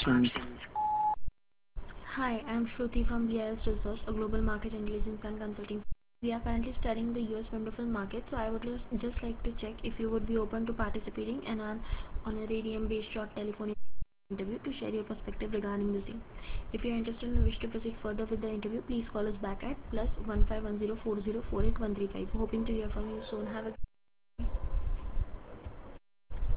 options. Hi, I'm Shruti from BIS Research, a global market intelligence and consulting. We are currently studying the US wonderful market, so I would just like to check if you would be open to participating in an honorarium based short telephone interview to share your perspective regarding the same. If you are interested and wish to proceed further with the interview, please call us back at +1510404813. Hoping to hear from you soon. Have a